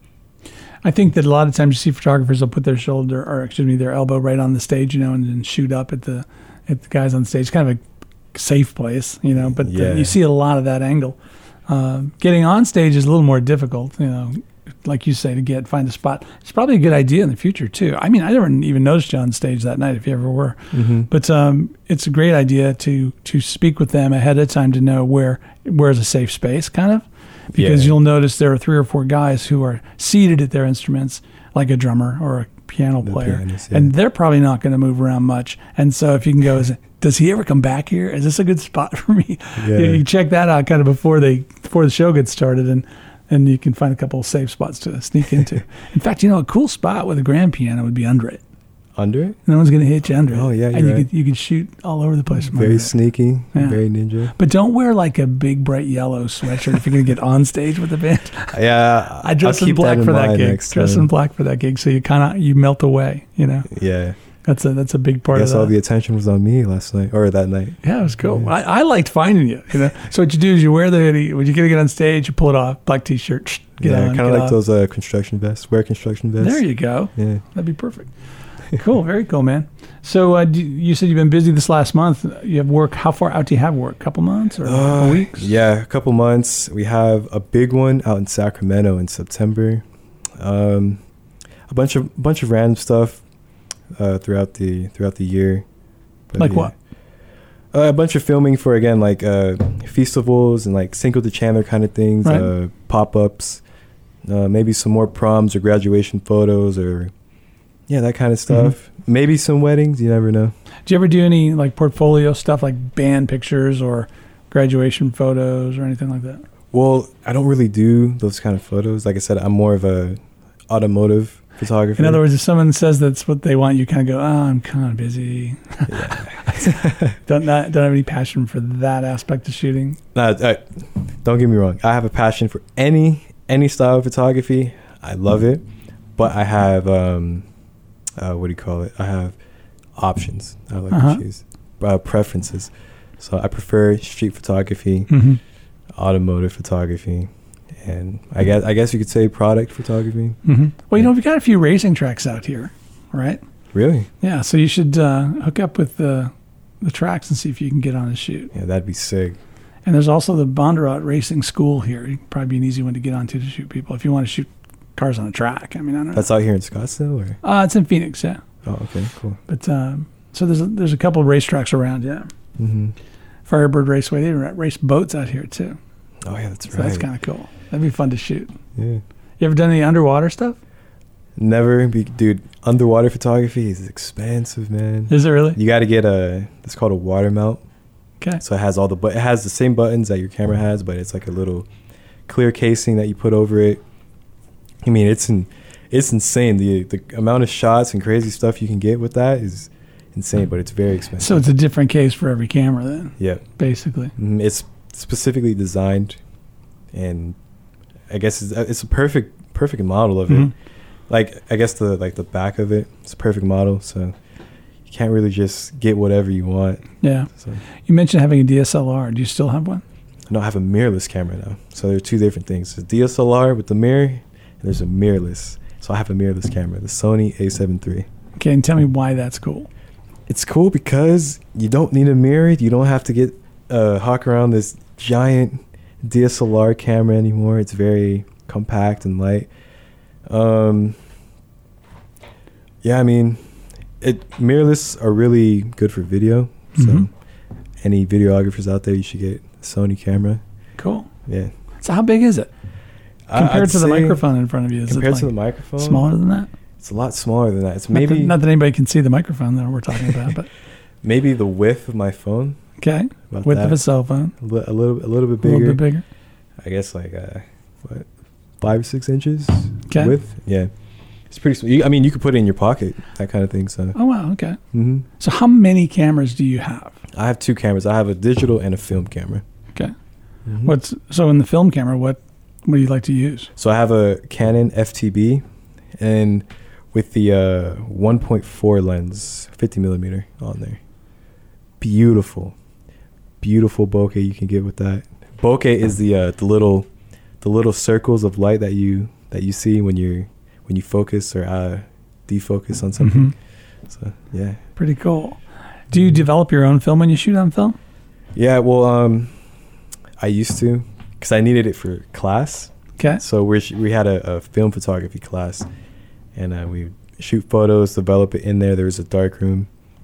I think that a lot of times you see photographers will put their shoulder, or excuse me, their elbow right on the stage, you know, and then shoot up at the at the guys on stage. It's kind of a safe place, you know, but uh, Yeah. you see a lot of that angle. Uh, getting on stage is a little more difficult, you know, like you say, to get find a spot. It's probably a good idea in the future too. I mean, I never even noticed you on stage that night, if you ever were. Mm-hmm. But um, it's a great idea to to speak with them ahead of time to know where where's a safe space, kind of, because Yeah. you'll notice there are three or four guys who are seated at their instruments, like a drummer or a piano The player, pianist, yeah. and they're probably not going to move around much. And so if you can go, is, does he ever come back here? Is this a good spot for me? Yeah. You, you check that out kind of before they before the show gets started, and and you can find a couple of safe spots to sneak into. In fact, you know, a cool spot with a grand piano would be under it. Under it? No one's going to hit you under it. Oh, yeah, and you're you right. could you could shoot all over the place. From under Very it. sneaky. Yeah. Very ninja. But don't wear like a big bright yellow sweatshirt if you're going to get on stage with the band. Yeah, I dress I'll in keep black in for that mind gig. next Dress time. in black for that gig, so you kind of you melt away. You know, Yeah. that's a that's a big part I of guess that. all the attention was on me last night or that night. Yeah, it was cool. I, I liked finding you. You know, so what you do is you wear the hoodie. When you get to get on stage, you pull it off, black t-shirt, get yeah, on, kind get of like off. those uh, construction vests. Wear construction vests. There you go. Yeah. That'd be perfect. Cool, very cool, man. So uh, do, you said you've been busy this last month. You have work. How far out do you have work? A couple months or a couple Uh, weeks? Yeah, a couple months. We have a big one out in Sacramento in September. Um, a bunch of bunch of random stuff uh, throughout the throughout the year. But Like yeah. what? Uh, a bunch of filming for again like uh, festivals and like Cinco de Chandler kind of things, Right. uh, pop ups, uh, maybe some more proms or graduation photos or Yeah, that kind of stuff. Mm-hmm. Maybe some weddings. You never know. Do you ever do any like portfolio stuff, like band pictures or graduation photos or anything like that? Well, I don't really do those kind of photos. Like I said, I'm more of a automotive photographer. In other words, if someone says that's what they want, you kind of go, "Oh, I'm kind of busy." Yeah. don't not don't have any passion for that aspect of shooting. No, uh, don't get me wrong. I have a passion for any any style of photography. I love it, but I have um, uh, what do you call it? I have options. I like Uh-huh. to choose uh, preferences. So I prefer street photography, Mm-hmm. automotive photography, and I guess I guess you could say product photography. Mm-hmm. Well, you know, we've got a few racing tracks out here, right? Really? Yeah, so you should uh, hook up with the the tracks and see if you can get on a shoot. Yeah, that'd be sick. And there's also the Bondurant Racing School here. It'd probably be an easy one to get onto to shoot people if you want to shoot cars on a track. I mean, I don't That's know. out here in Scottsdale, or? Uh, it's in Phoenix, yeah. Oh, okay, cool. But um, so there's a, there's a couple of racetracks around, yeah. Mm-hmm. Firebird Raceway. They ra- race boats out here too. Oh yeah, that's So right. that's kind of cool. That'd be fun to shoot. Yeah. You ever done any underwater stuff? Never, be, dude. Underwater photography is expensive, man. Is it really? You got to get a. It's called a water mount. Okay. So it has all the, but it has the same buttons that your camera has, but it's like a little clear casing that you put over it. I mean, it's in, it's insane. The the amount of shots and crazy stuff you can get with that is insane, but it's very expensive. So it's a different case for every camera then, yeah, basically. Mhm. It's specifically designed, and I guess it's, it's a perfect perfect model of it. Mhm. Like I guess the like the back of it, it's a perfect model. So you can't really just get whatever you want. Yeah. So You mentioned having a D S L R. Do you still have one? I don't have a mirrorless camera now. So there are two different things. There's a D S L R with the mirror, and there's a mirrorless. So I have a mirrorless camera, the Sony A seven three. Okay, and tell me why that's cool. It's cool because you don't need a mirror. You don't have to get uh, hawk around this giant D S L R camera anymore. It's very compact and light. Um, yeah, I mean, it mirrorless are really good for video. So Mhm. any videographers out there, you should get a Sony camera. Cool. Yeah. So how big is it I- compared I'd to the say microphone in front of you? Is Compared it like to the microphone, smaller than that? It's a lot smaller than that. It's Not that- maybe not that anybody can see the microphone that we're talking about, but maybe the width of my phone. okay, About width that. of a cell phone, A, li- a little, a little bit a bigger. little bit bigger. I guess like uh, what, five or six inches Okay. width. Yeah, it's pretty. Sm- you, I mean, you could put it in your pocket, that kind of thing. So, Oh wow, okay. hmm So how many cameras do you have? I have two cameras. I have a digital and a film camera. Okay. Mhm. What's so in the film camera? What what do you like to use? So I have a Canon F T B, and with the uh, one point four lens, fifty millimeter on there. Beautiful, beautiful bokeh you can get with that. Bokeh is the uh, the little the little circles of light that you that you see when you when you focus or uh, defocus on something. Mhm. So yeah, Pretty cool. Do you develop your own film when you shoot on film? yeah. Well, um, I used to because I needed it for class. Okay. So we we had a, a film photography class, and uh, we shoot photos, develop it in there. There was a dark room,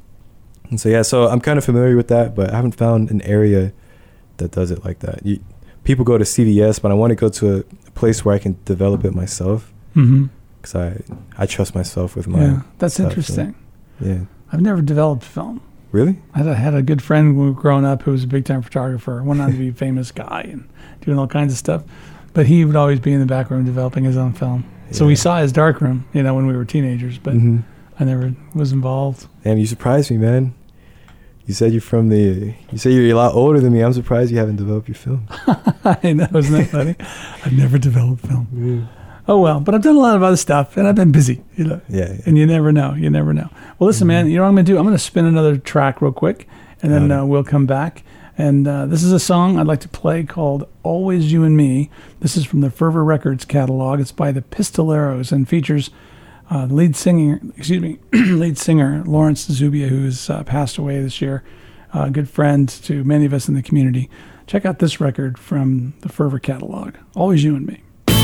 and so yeah. So I'm kind of familiar with that, but I haven't found an area that does it like that. You, people go to C V S, but I want to go to a, a place where I can develop it myself Mm-hmm. because I I trust myself with my. Yeah, that's stuff, so- interesting. Yeah. I've never developed film. Really? I had a, had a good friend when we were growing up who was a big time photographer. Went on to be a famous guy and doing all kinds of stuff. But he would always be in the back room developing his own film. So we Yeah. saw his dark room, you know, when we were teenagers, but Mhm. I never was involved. Damn, you surprised me, man. You said you're from the. You say you're a lot older than me. I'm surprised you haven't developed your film. I know, isn't that funny? I've never developed film. Oh, well, but I've done a lot of other stuff, and I've been busy, you know. Yeah. yeah. And you never know. You never know. Well, listen, man, you know what I'm going to do? I'm going to spin another track real quick, and then Got it. uh, we'll come back. And uh, this is a song I'd like to play called Always You and Me. This is from the Fervor Records catalog. It's by the Pistoleros and features uh, the lead singer, excuse me, lead singer Lawrence Zubia, who has uh, passed away this year, uh, a good friend to many of us in the community. Check out this record from the Fervor catalog, Always You and Me.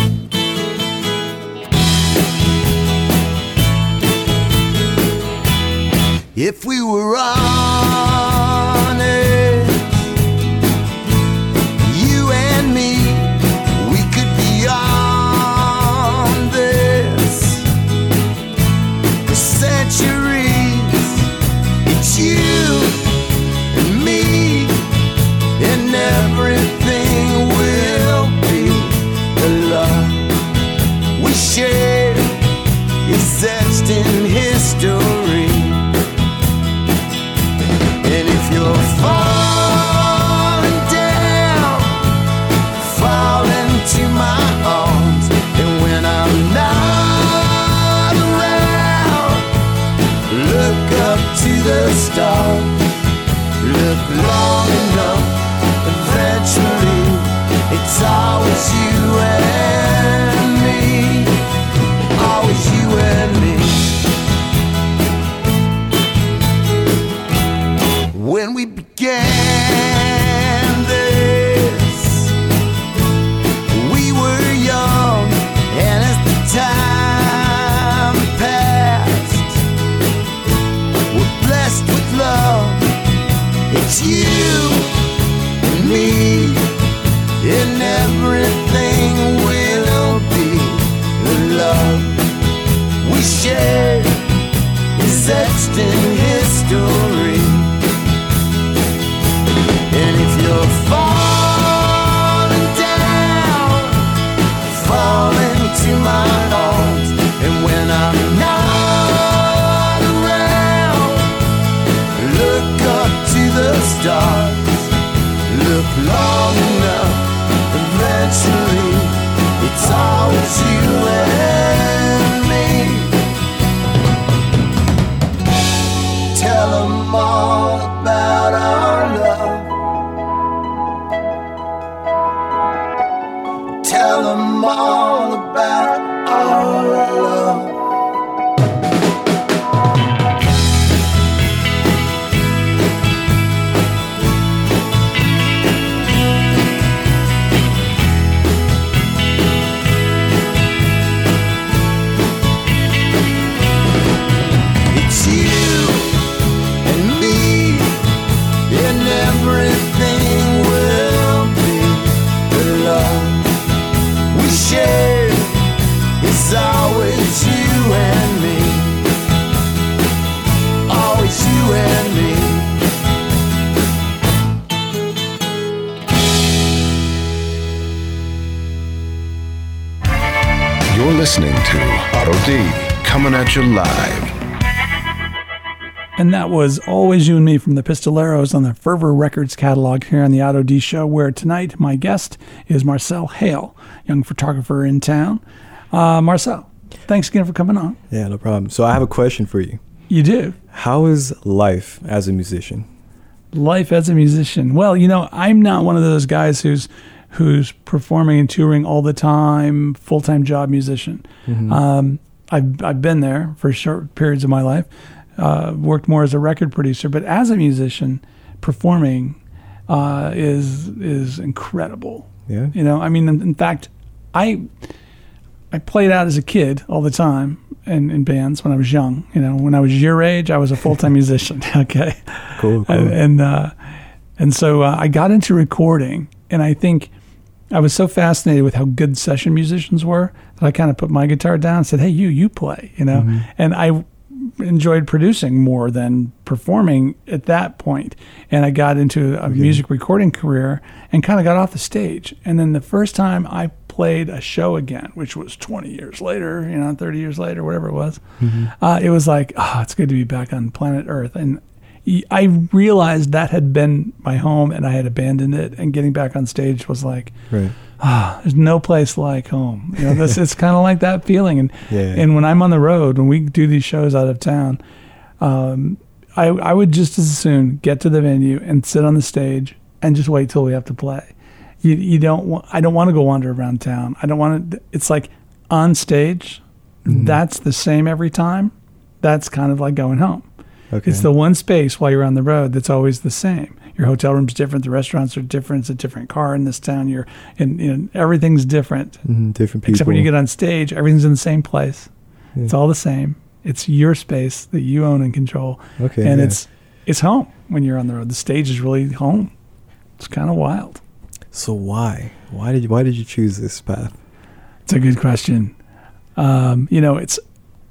If we were honest, you and me, we could be on this. The in history. And if you're falling down, fall into my arms. And when I'm not around, look up to the stars. Look long enough, eventually it's always you and me. Always you and me. When we began this, we were young, and as the time passed, we're blessed with love. It's you and me, and everything will be. The love we share is etched in history. And if you're falling down, fall into my arms. And when I'm not around, look up to the stars. Look long enough, eventually it's always you and me. Tell them all about our love. Tell them all about our love. It's you and me, and everything will be. The love we share is always you and me. Always you and me. You're listening to Otto D, coming at you live. And that was Always You and Me from the Pistoleros on the Fervor Records catalog here on the Otto D Show, where tonight my guest is Marcel Hale, young photographer in town. Uh, Marcel, thanks again for coming on. Yeah, no problem. So I have a question for you. You do. How is life as a musician? Life as a musician. Well, you know, I'm not one of those guys who's who's performing and touring all the time, full-time job musician. Mm-hmm. Um, I've I've been there for short periods of my life. Uh, worked more as a record producer, but as a musician, performing uh, is is incredible. Yeah. You know, I mean, in, in fact, I I played out as a kid all the time in, in bands when I was young. You know, when I was your age, I was a full-time musician. Okay. Cool. cool. And and, uh, and so uh, I got into recording, and I think I was so fascinated with how good session musicians were that I kind of put my guitar down and said, "Hey, you, you play," you know. Mm-hmm. And I enjoyed producing more than performing at that point. And I got into a Okay. music recording career and kind of got off the stage. And then the first time I played a show again, which was twenty years later, you know, thirty years later, whatever it was, Mm-hmm. uh, it was like, oh, it's good to be back on planet Earth. And I realized that had been my home and I had abandoned it, and getting back on stage was like, Right. ah, there's no place like home. You know, this it's kind of like that feeling. And Yeah. and when I'm on the road, when we do these shows out of town, um, I I would just as soon get to the venue and sit on the stage and just wait till we have to play. You you don't want, I don't want to go wander around town. I don't want to. It's like on stage, Mhm. that's the same every time. That's kind of like going home. Okay. It's the one space while you're on the road that's always the same. Your hotel room's different. The restaurants are different. It's a different car in this town. You're in, you know, everything's different. Mhm, different people. Except when you get on stage, everything's in the same place. Yeah. It's all the same. It's your space that you own and control. Okay. and yeah. it's it's home when you're on the road. The stage is really home. It's kind of wild. So why? Why did you, why did you choose this path? It's a good question. Um, you know, it's.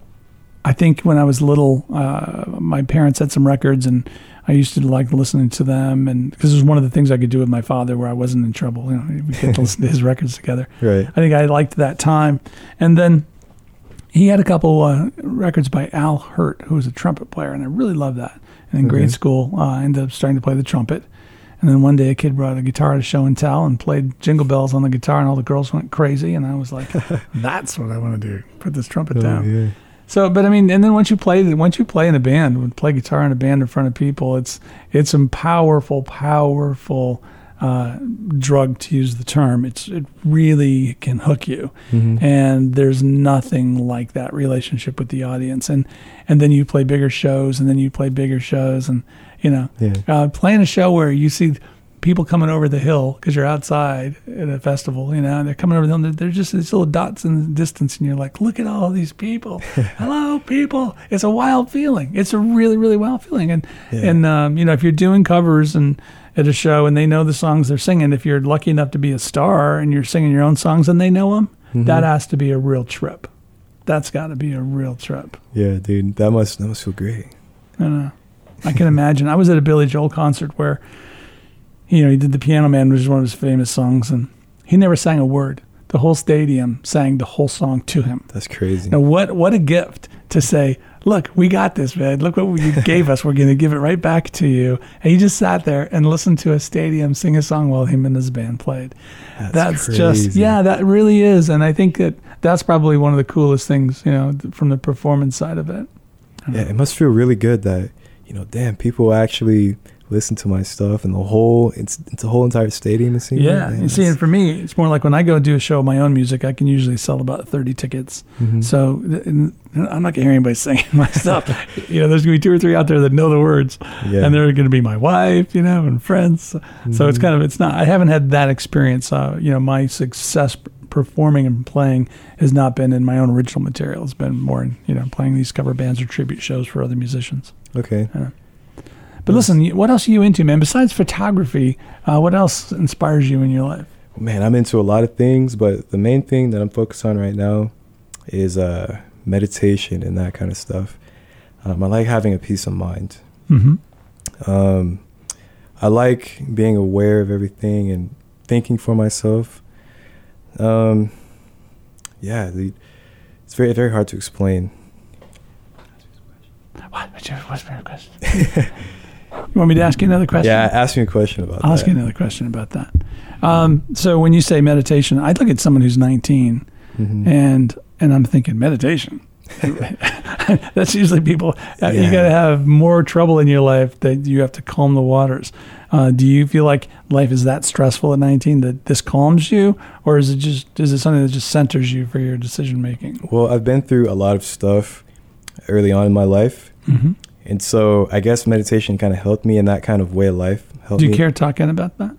I think when I was little, uh, my parents had some records, and I used to like listening to them, and because it was one of the things I could do with my father, where I wasn't in trouble. You know, we get to listen to his records together. Right. I think I liked that time, and then he had a couple uh, records by Al Hurt, who was a trumpet player, and I really loved that. And in Okay. grade school, uh, I ended up starting to play the trumpet. And then one day a kid brought a guitar to show and tell and played Jingle Bells on the guitar, and all the girls went crazy. And I was like, that's what I want to do, put this trumpet Oh, down. yeah. So, but I mean, and then once you play, once you play in a band, when play guitar in a band in front of people, it's it's a powerful, powerful uh, drug, to use the term. It's it really can hook you, Mhm. and there's nothing like that relationship with the audience. And and then you play bigger shows, and then you play bigger shows, and you know, Yeah. uh, playing a show where you see people coming over the hill because you're outside at a festival, you know, and they're coming over the hill, and they're, they're just these little dots in the distance, and you're like, look at all these people. Hello, people. It's a wild feeling. It's a really, really wild feeling. And, Yeah. and um, you know, if you're doing covers and at a show and they know the songs they're singing, if you're lucky enough to be a star and you're singing your own songs and they know them, Mhm. that has to be a real trip. That's got to be a real trip. Yeah, dude, that must that must feel great. I don't know. I can imagine. I was at a Billy Joel concert where, you know, he did The Piano Man, which is one of his famous songs, and he never sang a word. The whole stadium sang the whole song to him. That's crazy. Now, what what a gift to say, look, we got this, man. Look what you gave us. We're going to give it right back to you. And he just sat there and listened to a stadium sing a song while him and his band played. That's, That's crazy. just, yeah, that really is. And I think that that's probably one of the coolest things, you know, th- from the performance side of it. Yeah, it must feel really good that, you know, damn, people actually listen to my stuff, and the whole it's it's a whole entire stadium is singing. Yeah, Man, you see, and for me, it's more like when I go do a show of my own music, I can usually sell about thirty tickets. Mhm. So th- and I'm not going to hear anybody singing my stuff. You know, there's going to be two or three out there that know the words, Yeah. and they're going to be my wife, you know, and friends. So it's Mhm. kind of, it's not, I haven't had that experience. Uh, you know, my success p- performing and playing has not been in my own original material. It's been more in, you know, playing these cover bands or tribute shows for other musicians. Okay. But listen, you- what else are you into, man? Besides photography, uh, what else inspires you in your life? Man, I'm into a lot of things, but the main thing that I'm focused on right now is uh, meditation and that kind of stuff. Um, I like having a peace of mind. Mm-hmm. Um, I like being aware of everything and thinking for myself. Um, yeah, the, it's very very hard to explain. What? What's your, what's your question? You want me to ask you another question? Yeah, ask me a question about I'll that. ask you another question about that. Um, so when you say meditation, I look at someone who's nineteen, Mhm. and and I'm thinking meditation. That's usually people. Uh, you Yeah. got to have more trouble in your life that you have to calm the waters. Uh, do you feel like life is that stressful at nineteen that this calms you, or is it just is it something that just centers you for your decision making? Well, I've been through a lot of stuff early on in my life, Mm-hmm. and so I guess meditation kind of helped me in that kind of way of life. Helped Do you me. care talking about that?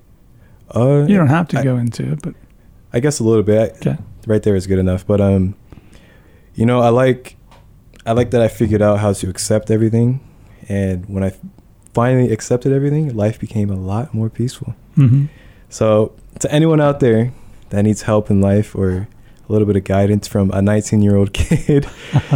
Uh, You don't have to I- go into it, but I guess a little bit. okay. Right there is good enough. But um, you know, I like, I like that I figured out how to accept everything, and when I finally accepted everything, life became a lot more peaceful. Mm-hmm. So to anyone out there that needs help in life or a little bit of guidance from a nineteen-year-old kid,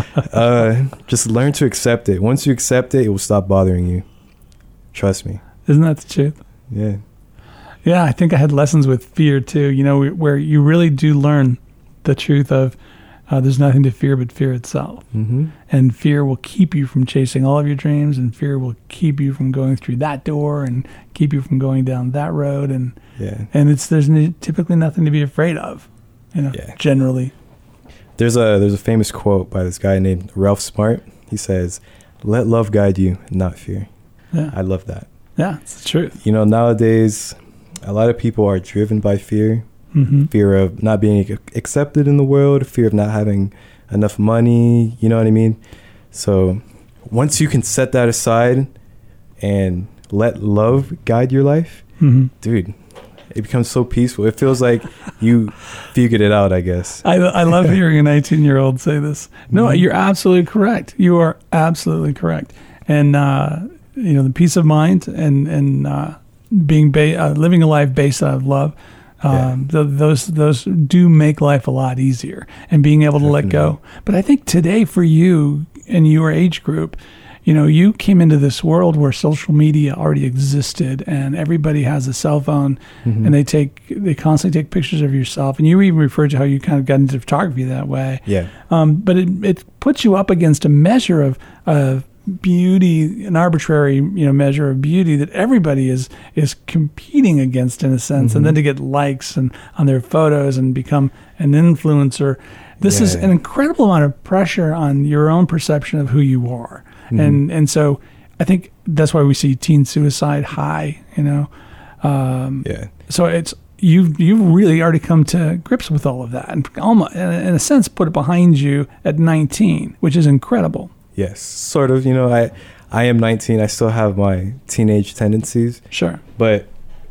uh, just learn to accept it. Once you accept it, it will stop bothering you. Trust me. Isn't that the truth? Yeah. Yeah, I think I had lessons with fear too, you know, where you really do learn the truth of uh, there's nothing to fear but fear itself. Mm-hmm. And fear will keep you from chasing all of your dreams, and fear will keep you from going through that door and keep you from going down that road. And, Yeah. and it's there's n- typically nothing to be afraid of, you know, Yeah. generally. There's a there's a famous quote by this guy named Ralph Smart. He says, "Let love guide you, not fear." Yeah, I love that. yeah, it's the truth. You know, nowadays, a lot of people are driven by fear. Mm-hmm. Fear of not being ac- accepted in the world, fear of not having enough money, you know what I mean? So once you can set that aside and let love guide your life, Mm-hmm. dude, it becomes so peaceful. It feels like you figured it out, I guess. I, I love hearing a nineteen-year-old say this. No, Mhm. you're absolutely correct. You are absolutely correct. And, uh, you know, the peace of mind and, and uh, being ba- uh, living a life based out of love, um, th- those those do make life a lot easier, and being able to let go. But I think today for you and your age group, you know, you came into this world where social media already existed, and everybody has a cell phone, Mhm. and they take they constantly take pictures of yourself. And you even referred to how you kind of got into photography that way. Yeah. Um, but it it puts you up against a measure of of beauty, an arbitrary you know measure of beauty that everybody is is competing against in a sense, and then to get likes and on their photos and become an influencer. This is Yeah. an incredible amount of pressure on your own perception of who you are. And and so I think that's why we see teen suicide high, you know. Um, Yeah. so it's you've you've really already come to grips with all of that, and almost in a, in a sense put it behind you at nineteen, which is incredible. Yes. Sort of. You know, I I am nineteen. I still have my teenage tendencies, Sure. but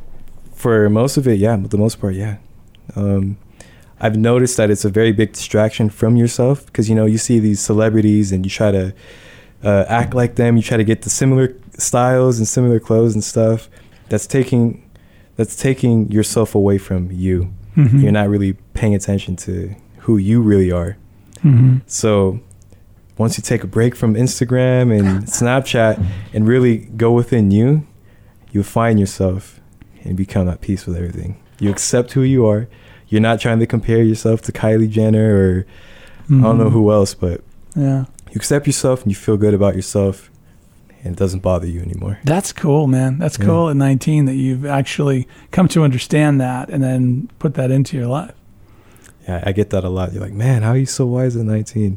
for most of it, yeah, for the most part, yeah. Um, I've noticed that it's a very big distraction from yourself because, you know, you see these celebrities and you try to uh, act like them. You try to get the similar styles and similar clothes and stuff. That's taking that's taking yourself away from you. Mhm. You're not really paying attention to who you really are. Mhm. So once you take a break from Instagram and Snapchat and really go within you, you'll find yourself and become at peace with everything. You accept who you are. You're not trying to compare yourself to Kylie Jenner or I don't know Mhm. who else, but Yeah. you accept yourself and you feel good about yourself and it doesn't bother you anymore. That's cool, man. That's Yeah. cool at nineteen that you've actually come to understand that and then put that into your life. Yeah, I get that a lot. You're like, man, how are you so wise at nineteen?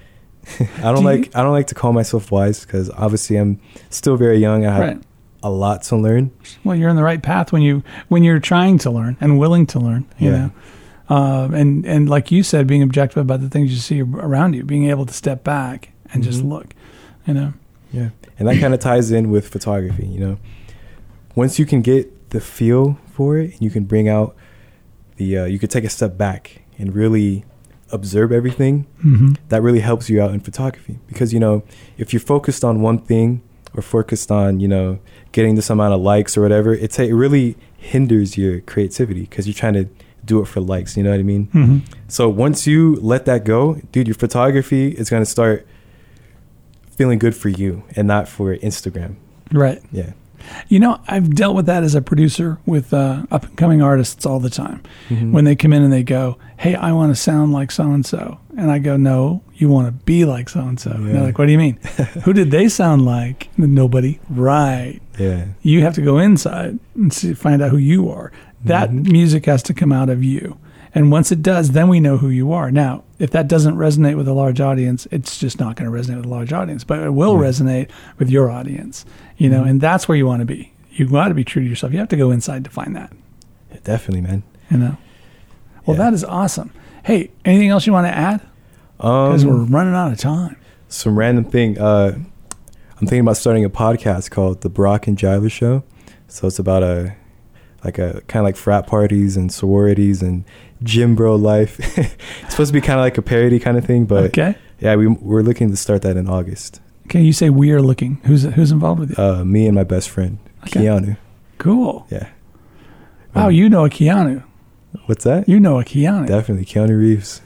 I don't Do like you- I don't like to call myself wise because obviously I'm still very young. I have Right. a lot to learn. Well, you're in the right path when you when you're trying to learn and willing to learn. You Yeah. know, uh, and and like you said, being objective about the things you see around you, being able to step back and just Mhm. look. You know. Yeah. And that kind of ties in with photography, you know. Once you can get the feel for it, and you can bring out the, uh, you could take a step back and really observe everything, Mm-hmm. that really helps you out in photography. Because, you know, if you're focused on one thing or focused on, you know, getting this amount of likes or whatever, it's, it really hinders your creativity because you're trying to do it for likes, you know what I mean? Mm-hmm. So once you let that go, dude, your photography is going to start feeling good for you and not for Instagram. Right. Yeah. You know, I've dealt with that as a producer with uh, up and coming artists all the time. Mhm. When they come in and they go, "Hey, I want to sound like so and so," and I go, "No, you want to be like so and so." And they're Yeah. like, "What do you mean? Who did they sound like?" Nobody. Right. Yeah. You have to go inside and see, find out who you are. That Mhm. music has to come out of you. And once it does, then we know who you are. Now, if that doesn't resonate with a large audience, it's just not going to resonate with a large audience, but it will Yeah. resonate with your audience, you know, Mhm. and that's where you want to be. You got to be true to yourself. You have to go inside to find that, Yeah, definitely, man. you know. Well, Yeah. that is awesome. Hey, anything else you want to add? Because we're Um, running out of time. some random thing. Uh, I'm thinking about starting a podcast called The Brock and Gyler Show. So it's about a, like a kind of like frat parties and sororities and gym bro life. It's supposed to be kind of like a parody kind of thing, but Okay. yeah, we we're looking to start that in August. Okay, you say we are looking. Who's who's involved with you? Uh, me and my best friend Okay. Keanu. Cool. Yeah. Wow, Um, you know a Keanu. What's that? You know a Keanu. Definitely Keanu Reeves.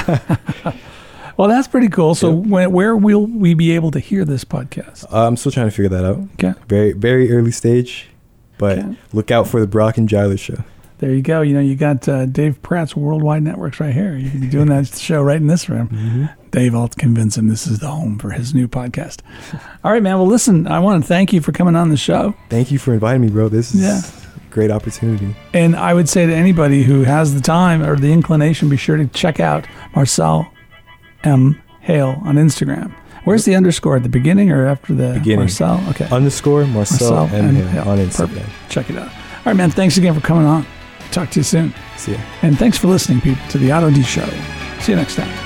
Well, that's pretty cool. So, Yep. when, where will we be able to hear this podcast? Uh, I'm still trying to figure that out. Okay, Very very early stage, but Okay. look out for the Brock and Gyler Show. there you go. You know, you got uh, Dave Pratt's Worldwide Networks right here. You can be doing that show right in this room. Mm-hmm. Dave, I'll convince him this is the home for his new podcast. All right, man. Well, listen, I want to thank you for coming on the show. Thank you for inviting me, bro. This is Yeah. a great opportunity. And I would say to anybody who has the time or the inclination, be sure to check out Marcel M. Hale on Instagram. Where's the underscore, at the beginning or after the Beginning. Marcel? Okay. Underscore Marcel, Marcel M. M. Hale Hale. on Instagram. Perfect. Check it out. All right, man. Thanks again for coming on. Talk to you soon. See ya. And thanks for listening, people, to the Auto D Show. See you next time.